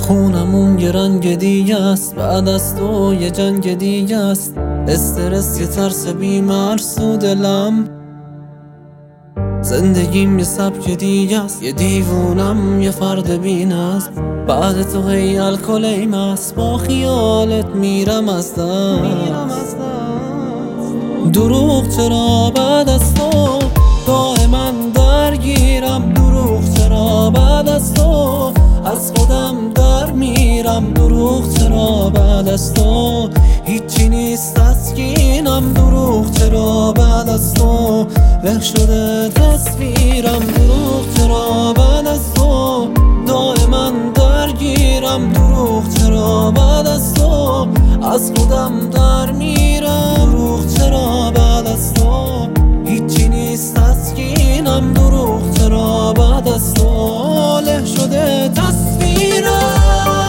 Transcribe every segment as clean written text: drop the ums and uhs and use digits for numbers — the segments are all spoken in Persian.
خونمون یه رنگ دیگه است، بعد از تو یه جنگ دیگه است. استرس یه ترس بیمرسو دلم، زندگیم یه سبک دیگه است. یه دیوونم یه فرد بی‌نظم، بعد تو هی الکلیم است. با خیالت میرم از دست. دروغ چرا بعد از تو دائما درگیرم؟ دروغ چرا بعد از تو از خودم در میرم؟ دروغ چرا بعد از تو هیچی نیست تسکینم؟ دروغ چرا بعد از تو له شده تصویرم؟ دروغ چرا بعد از تو دائما درگیرم؟ دروغ چرا بعد از تو از خودم در میرم؟ دروغ چرا بعد از تو هیچی نیست تسکینم؟ دروغ چرا بعد از تو له شده تصویرم؟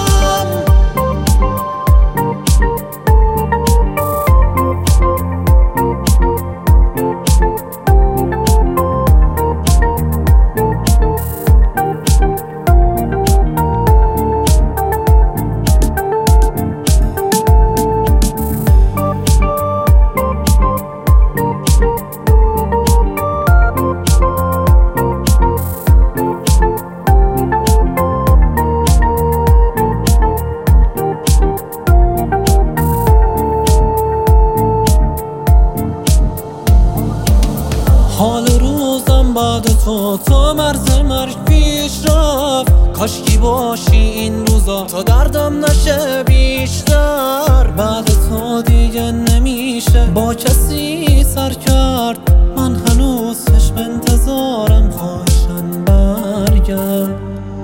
حال روزم بعد تو تا مرز مرگ پیش رفت. کاشکی باشی این روزا تا دردم نشه بیشتر. بعد تو دیگه نمیشه با کسی سر کرد. من هنوز چشم انتظارم، خواهشن برگرد.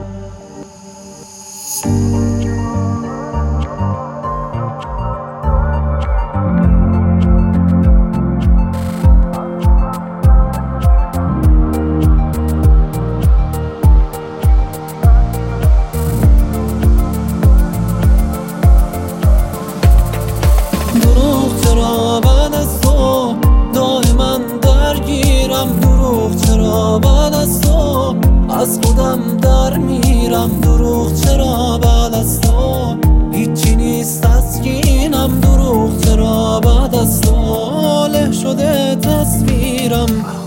دروغ چرا بعد از تو از خودم در میرم؟ دروغ چرا بعد از تو هیچی نیست تسکینم؟ دروغ چرا بعد از تو له شده تصویرم؟